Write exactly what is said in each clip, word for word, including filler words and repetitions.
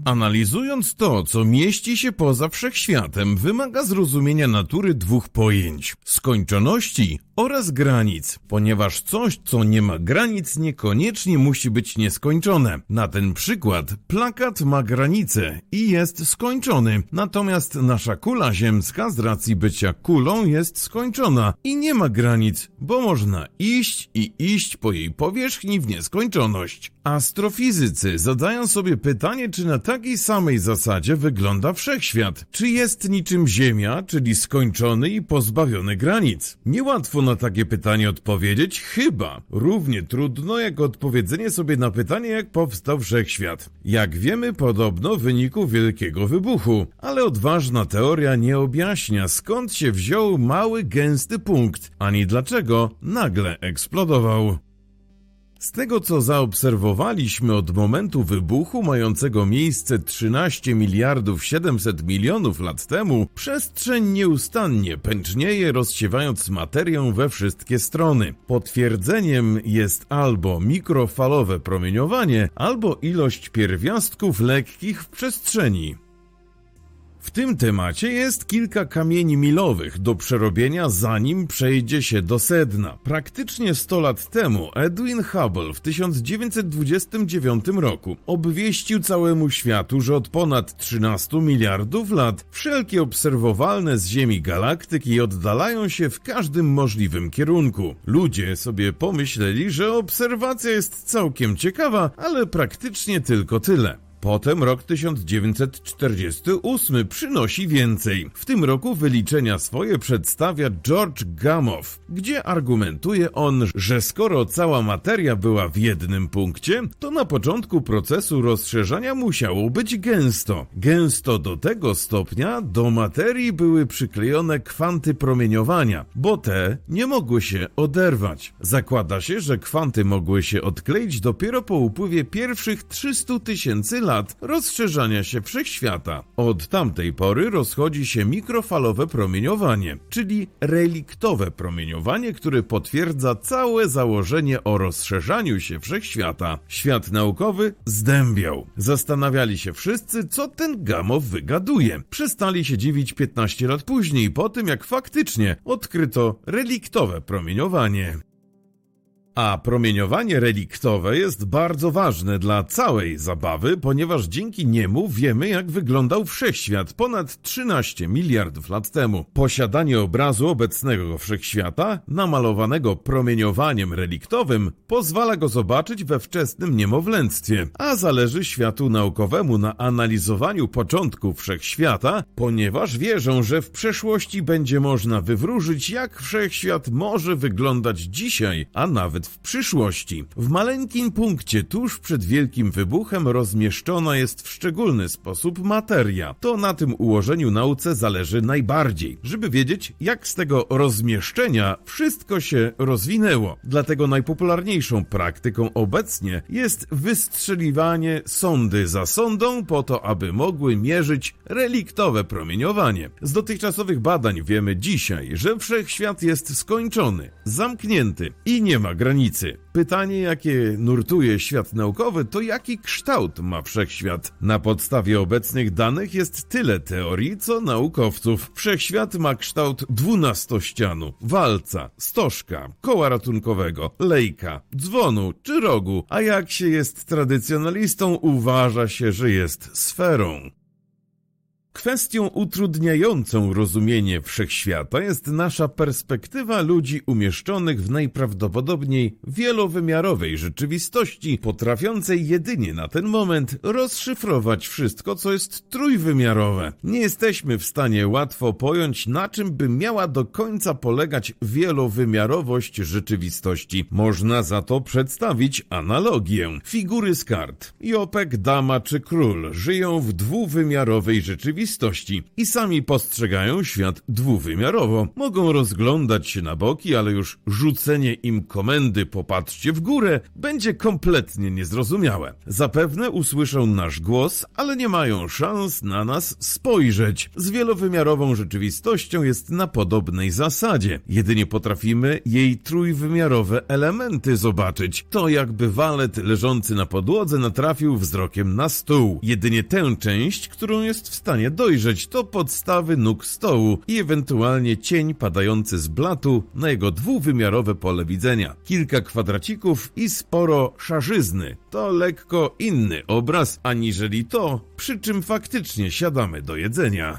Analizując to, co mieści się poza wszechświatem, wymaga zrozumienia natury dwóch pojęć – skończoności oraz granic, ponieważ coś, co nie ma granic, niekoniecznie musi być nieskończone. Na ten przykład plakat ma granice i jest skończony, natomiast nasza kula ziemska z racji bycia kulą jest skończona i nie ma granic, bo można iść i iść po jej powierzchni w nieskończoność. Astrofizycy zadają sobie pytanie, czy na takiej samej zasadzie wygląda wszechświat. Czy jest niczym Ziemia, czyli skończony i pozbawiony granic? Niełatwo na takie pytanie odpowiedzieć, chyba równie trudno jak odpowiedzenie sobie na pytanie, jak powstał wszechświat. Jak wiemy, podobno w wyniku wielkiego wybuchu, ale odważna teoria nie objaśnia, skąd się wziął mały, gęsty punkt, ani dlaczego nagle eksplodował. Z tego, co zaobserwowaliśmy od momentu wybuchu mającego miejsce trzynaście miliardów siedemset milionów lat temu, przestrzeń nieustannie pęcznieje, rozsiewając materię we wszystkie strony. Potwierdzeniem jest albo mikrofalowe promieniowanie, albo ilość pierwiastków lekkich w przestrzeni. W tym temacie jest kilka kamieni milowych do przerobienia, zanim przejdzie się do sedna. Praktycznie sto lat temu Edwin Hubble w tysiąc dziewięćset dwudziestym dziewiątym roku obwieścił całemu światu, że od ponad trzynastu miliardów lat wszelkie obserwowalne z Ziemi galaktyki oddalają się w każdym możliwym kierunku. Ludzie sobie pomyśleli, że obserwacja jest całkiem ciekawa, ale praktycznie tylko tyle. Potem rok tysiąc dziewięćset czterdziesty ósmy przynosi więcej. W tym roku wyliczenia swoje przedstawia George Gamow, gdzie argumentuje on, że skoro cała materia była w jednym punkcie, to na początku procesu rozszerzania musiało być gęsto. Gęsto do tego stopnia do materii były przyklejone kwanty promieniowania, bo te nie mogły się oderwać. Zakłada się, że kwanty mogły się odkleić dopiero po upływie pierwszych trzystu tysięcy lat rozszerzania się wszechświata. Od tamtej pory rozchodzi się mikrofalowe promieniowanie, czyli reliktowe promieniowanie, które potwierdza całe założenie o rozszerzaniu się wszechświata. Świat naukowy zdębiał. Zastanawiali się wszyscy, co ten Gamow wygaduje. Przestali się dziwić piętnaście lat później, po tym jak faktycznie odkryto reliktowe promieniowanie. A promieniowanie reliktowe jest bardzo ważne dla całej zabawy, ponieważ dzięki niemu wiemy, jak wyglądał wszechświat ponad trzynaście miliardów lat temu. Posiadanie obrazu obecnego wszechświata, namalowanego promieniowaniem reliktowym, pozwala go zobaczyć we wczesnym niemowlęctwie, a zależy światu naukowemu na analizowaniu początków wszechświata, ponieważ wierzą, że w przeszłości będzie można wywróżyć, jak wszechświat może wyglądać dzisiaj, a nawet w przyszłości. W maleńkim punkcie tuż przed wielkim wybuchem rozmieszczona jest w szczególny sposób materia. To na tym ułożeniu nauce zależy najbardziej, żeby wiedzieć, jak z tego rozmieszczenia wszystko się rozwinęło. Dlatego najpopularniejszą praktyką obecnie jest wystrzeliwanie sondy za sondą po to, aby mogły mierzyć reliktowe promieniowanie. Z dotychczasowych badań wiemy dzisiaj, że wszechświat jest skończony, zamknięty i nie ma granicy. Pytanie, jakie nurtuje świat naukowy, to jaki kształt ma wszechświat? Na podstawie obecnych danych jest tyle teorii, co naukowców. Wszechświat ma kształt dwunastościanu, walca, stożka, koła ratunkowego, lejka, dzwonu czy rogu, a jak się jest tradycjonalistą, uważa się, że jest sferą. Kwestią utrudniającą rozumienie wszechświata jest nasza perspektywa ludzi umieszczonych w najprawdopodobniej wielowymiarowej rzeczywistości, potrafiącej jedynie na ten moment rozszyfrować wszystko, co jest trójwymiarowe. Nie jesteśmy w stanie łatwo pojąć, na czym by miała do końca polegać wielowymiarowość rzeczywistości. Można za to przedstawić analogię. Figury z kart, Jopek, dama czy król żyją w dwuwymiarowej rzeczywistości, rzeczywistości i sami postrzegają świat dwuwymiarowo. Mogą rozglądać się na boki, ale już rzucenie im komendy "popatrzcie w górę" będzie kompletnie niezrozumiałe. Zapewne usłyszą nasz głos, ale nie mają szans na nas spojrzeć. Z wielowymiarową rzeczywistością jest na podobnej zasadzie. Jedynie potrafimy jej trójwymiarowe elementy zobaczyć. To jakby walet leżący na podłodze natrafił wzrokiem na stół. Jedynie tę część, którą jest w stanie dojrzeć, to podstawy nóg stołu i ewentualnie cień padający z blatu na jego dwuwymiarowe pole widzenia. Kilka kwadracików i sporo szarzyzny. To lekko inny obraz, aniżeli to, przy czym faktycznie siadamy do jedzenia.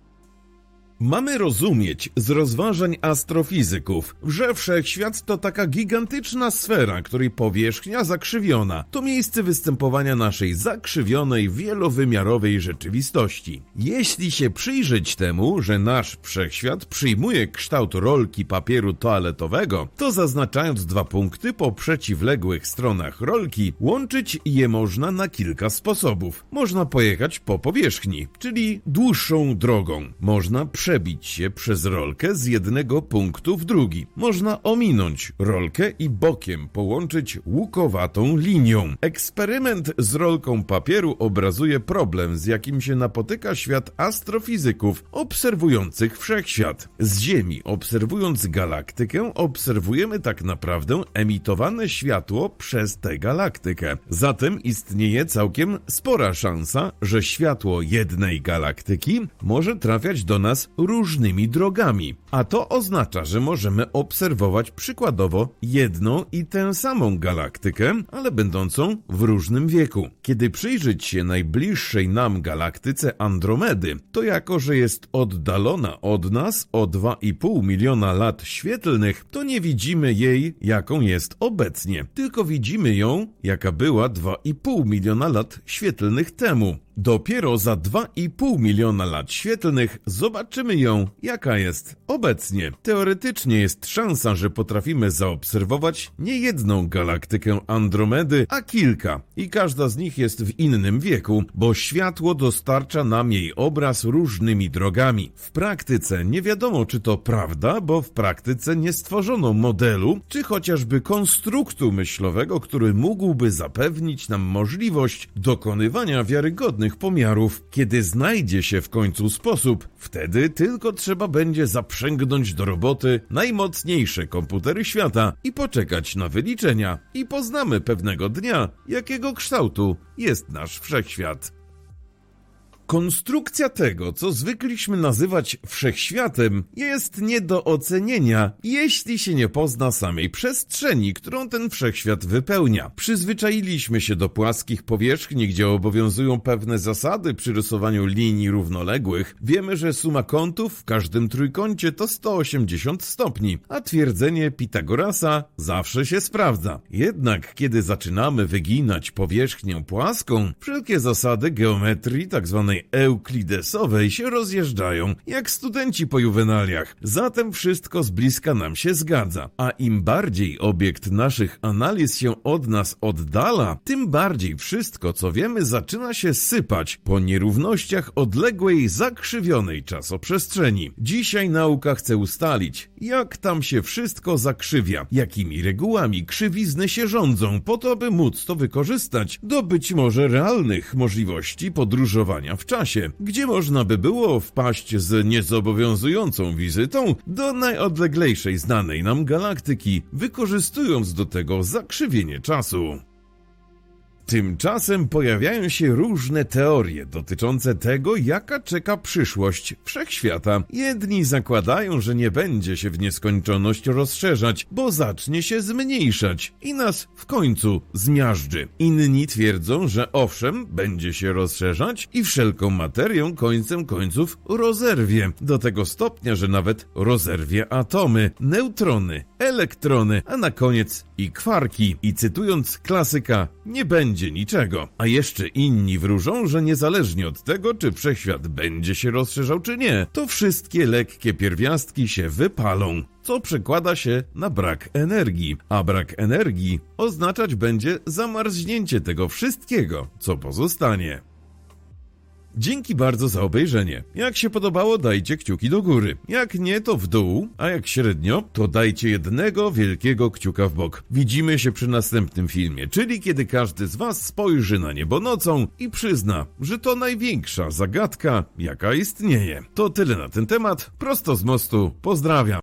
Mamy rozumieć z rozważań astrofizyków, że wszechświat to taka gigantyczna sfera, której powierzchnia zakrzywiona to miejsce występowania naszej zakrzywionej, wielowymiarowej rzeczywistości. Jeśli się przyjrzeć temu, że nasz wszechświat przyjmuje kształt rolki papieru toaletowego, to zaznaczając dwa punkty po przeciwległych stronach rolki, łączyć je można na kilka sposobów. Można pojechać po powierzchni, czyli dłuższą drogą. Można przebić się przez rolkę z jednego punktu w drugi. Można ominąć rolkę i bokiem połączyć łukowatą linią. Eksperyment z rolką papieru obrazuje problem, z jakim się napotyka świat astrofizyków obserwujących wszechświat. Z Ziemi, obserwując galaktykę, obserwujemy tak naprawdę emitowane światło przez tę galaktykę. Zatem istnieje całkiem spora szansa, że światło jednej galaktyki może trafiać do nas różnymi drogami, a to oznacza, że możemy obserwować przykładowo jedną i tę samą galaktykę, ale będącą w różnym wieku. Kiedy przyjrzeć się najbliższej nam galaktyce Andromedy, to jako, że jest oddalona od nas o dwa i pół miliona lat świetlnych, to nie widzimy jej, jaką jest obecnie, tylko widzimy ją, jaka była dwa i pół miliona lat świetlnych temu. Dopiero za dwa i pół miliona lat świetlnych zobaczymy ją, jaka jest obecnie. Teoretycznie jest szansa, że potrafimy zaobserwować nie jedną galaktykę Andromedy, a kilka. I każda z nich jest w innym wieku, bo światło dostarcza nam jej obraz różnymi drogami. W praktyce nie wiadomo, czy to prawda, bo w praktyce nie stworzono modelu, czy chociażby konstruktu myślowego, który mógłby zapewnić nam możliwość dokonywania wiarygodnych pomiarów. Kiedy znajdzie się w końcu sposób, wtedy tylko trzeba będzie zaprzęgnąć do roboty najmocniejsze komputery świata i poczekać na wyliczenia i poznamy pewnego dnia, jakiego kształtu jest nasz wszechświat. Konstrukcja tego, co zwykliśmy nazywać wszechświatem, jest nie do ocenienia, jeśli się nie pozna samej przestrzeni, którą ten wszechświat wypełnia. Przyzwyczailiśmy się do płaskich powierzchni, gdzie obowiązują pewne zasady przy rysowaniu linii równoległych. Wiemy, że suma kątów w każdym trójkącie to sto osiemdziesiąt stopni, a twierdzenie Pitagorasa zawsze się sprawdza. Jednak kiedy zaczynamy wyginać powierzchnię płaską, wszelkie zasady geometrii, tzw. euklidesowej się rozjeżdżają, jak studenci po juwenaliach. Zatem wszystko z bliska nam się zgadza. A im bardziej obiekt naszych analiz się od nas oddala, tym bardziej wszystko, co wiemy, zaczyna się sypać po nierównościach odległej, zakrzywionej czasoprzestrzeni. Dzisiaj nauka chce ustalić, jak tam się wszystko zakrzywia, jakimi regułami krzywizny się rządzą, po to, by móc to wykorzystać do być może realnych możliwości podróżowania w czasie, gdzie można by było wpaść z niezobowiązującą wizytą do najodleglejszej znanej nam galaktyki, wykorzystując do tego zakrzywienie czasu. Tymczasem pojawiają się różne teorie dotyczące tego, jaka czeka przyszłość wszechświata. Jedni zakładają, że nie będzie się w nieskończoność rozszerzać, bo zacznie się zmniejszać i nas w końcu zmiażdży. Inni twierdzą, że owszem, będzie się rozszerzać i wszelką materię końcem końców rozerwie. Do tego stopnia, że nawet rozerwie atomy, neutrony, elektrony, a na koniec i kwarki. I cytując klasyka, nie będzie niczego. A jeszcze inni wróżą, że niezależnie od tego, czy wszechświat będzie się rozszerzał, czy nie, to wszystkie lekkie pierwiastki się wypalą, co przekłada się na brak energii. A brak energii oznaczać będzie zamarznięcie tego wszystkiego, co pozostanie. Dzięki bardzo za obejrzenie. Jak się podobało, dajcie kciuki do góry. Jak nie, to w dół, a jak średnio, to dajcie jednego wielkiego kciuka w bok. Widzimy się przy następnym filmie, czyli kiedy każdy z was spojrzy na niebo nocą i przyzna, że to największa zagadka, jaka istnieje. To tyle na ten temat. Prosto z mostu. Pozdrawiam.